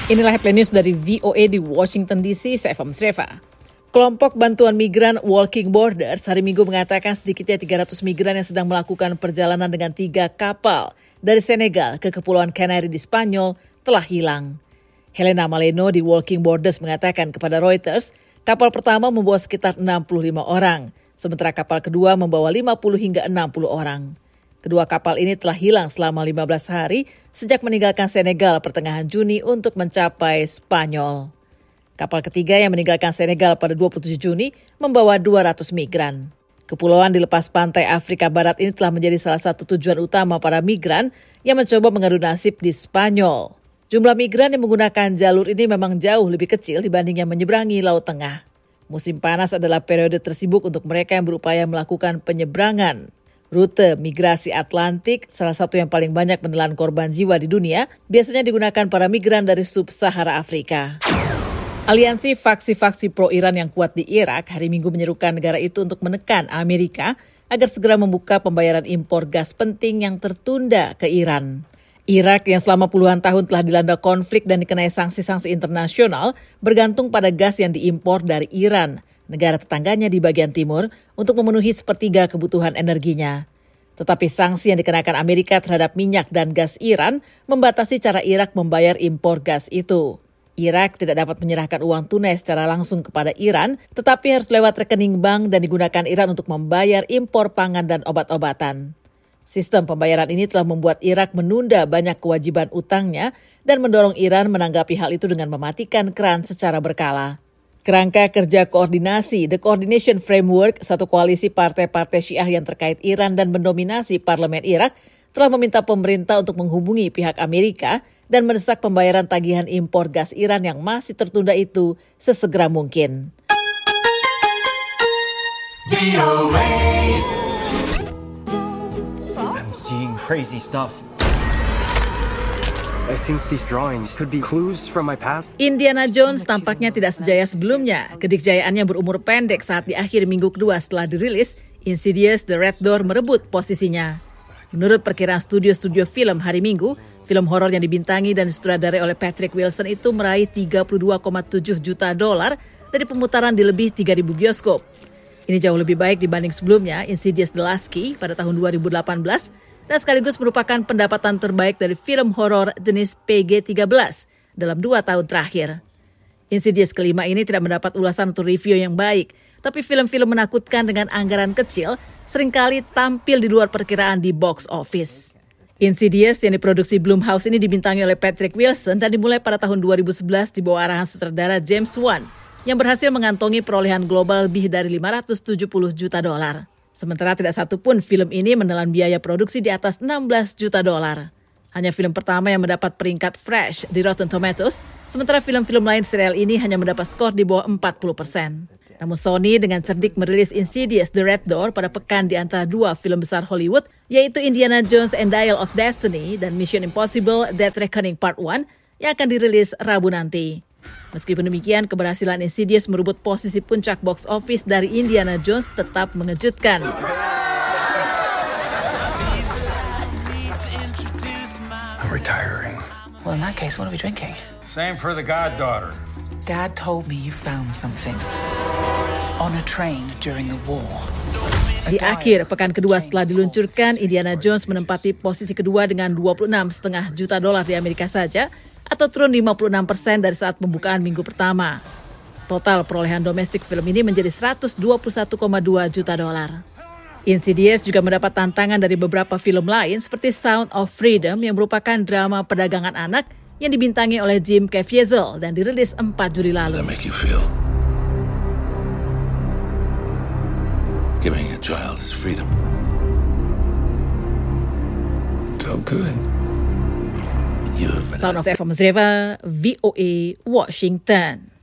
Inilah headline news dari VOA di Washington DC, saya Fam Sreva. Kelompok bantuan migran Walking Borders hari Minggu mengatakan sedikitnya 300 migran yang sedang melakukan perjalanan dengan 3 kapal dari Senegal ke Kepulauan Canary di Spanyol telah hilang. Helena Maleno di Walking Borders mengatakan kepada Reuters, kapal pertama membawa sekitar 65 orang, sementara kapal kedua membawa 50 hingga 60 orang. Kedua kapal ini telah hilang selama 15 hari sejak meninggalkan Senegal pertengahan Juni untuk mencapai Spanyol. Kapal ketiga yang meninggalkan Senegal pada 27 Juni membawa 200 migran. Kepulauan di lepas pantai Afrika Barat ini telah menjadi salah satu tujuan utama para migran yang mencoba mengadu nasib di Spanyol. Jumlah migran yang menggunakan jalur ini memang jauh lebih kecil dibanding yang menyeberangi Laut Tengah. Musim panas adalah periode tersibuk untuk mereka yang berupaya melakukan penyeberangan. Rute migrasi Atlantik, salah satu yang paling banyak menelan korban jiwa di dunia, biasanya digunakan para migran dari sub-Sahara Afrika. Aliansi faksi-faksi pro-Iran yang kuat di Irak hari Minggu menyerukan negara itu untuk menekan Amerika agar segera membuka pembayaran impor gas penting yang tertunda ke Iran. Irak yang selama puluhan tahun telah dilanda konflik dan dikenai sanksi-sanksi internasional bergantung pada gas yang diimpor dari Iran, negara tetangganya di bagian timur, untuk memenuhi sepertiga kebutuhan energinya. Tetapi sanksi yang dikenakan Amerika terhadap minyak dan gas Iran membatasi cara Irak membayar impor gas itu. Irak tidak dapat menyerahkan uang tunai secara langsung kepada Iran, tetapi harus lewat rekening bank dan digunakan Iran untuk membayar impor pangan dan obat-obatan. Sistem pembayaran ini telah membuat Irak menunda banyak kewajiban utangnya dan mendorong Iran menanggapi hal itu dengan mematikan keran secara berkala. Kerangka Kerja Koordinasi, The Coordination Framework, satu koalisi partai-partai Syiah yang terkait Iran dan mendominasi parlemen Irak, telah meminta pemerintah untuk menghubungi pihak Amerika dan mendesak pembayaran tagihan impor gas Iran yang masih tertunda itu sesegera mungkin. I'm seeing crazy stuff. I think these drawings could be clues from my past. Indiana Jones tampaknya tidak sejaya sebelumnya. Kedikjayaannya berumur pendek saat di akhir minggu kedua setelah dirilis, Insidious The Red Door merebut posisinya. Menurut perkiraan studio film hari Minggu, film horor yang dibintangi dan disutradarai oleh Patrick Wilson itu meraih $32,7 juta dari pemutaran di lebih 3.000 bioskop. Ini jauh lebih baik dibanding sebelumnya, Insidious The Last Key pada tahun 2018, dan sekaligus merupakan pendapatan terbaik dari film horor jenis PG-13 dalam 2 tahun terakhir. Insidious kelima ini tidak mendapat ulasan atau review yang baik, tapi film-film menakutkan dengan anggaran kecil seringkali tampil di luar perkiraan di box office. Insidious yang diproduksi Blumhouse ini dibintangi oleh Patrick Wilson dan dimulai pada tahun 2011 di bawah arahan sutradara James Wan yang berhasil mengantongi perolehan global lebih dari $570 juta. Sementara tidak satu pun film ini menelan biaya produksi di atas $16 juta. Hanya film pertama yang mendapat peringkat fresh di Rotten Tomatoes, sementara film-film lain serial ini hanya mendapat skor di bawah 40%. Namun Sony dengan cerdik merilis Insidious The Red Door pada pekan di antara 2 film besar Hollywood, yaitu Indiana Jones and Dial of Destiny dan Mission Impossible Dead Reckoning Part 1 yang akan dirilis Rabu nanti. Meskipun demikian, keberhasilan Insidious merebut posisi puncak box office dari Indiana Jones tetap mengejutkan. I'm retiring. Well, in that case, what are we drinking? Same for the goddaughter. Dad told me you found something on a train during the war. Di akhir pekan kedua setelah diluncurkan, Indiana Jones menempati posisi kedua dengan $26,5 juta di Amerika saja, atau turun 56% dari saat pembukaan minggu pertama. Total perolehan domestik film ini menjadi $121,2 juta. Insidious juga mendapat tantangan dari beberapa film lain seperti Sound of Freedom yang merupakan drama perdagangan anak yang dibintangi oleh Jim Caviezel dan dirilis 4 Juli lalu. That make you feel? Giving a child his freedom. Felt good. Sound of Fam Sreva, VOA, Washington.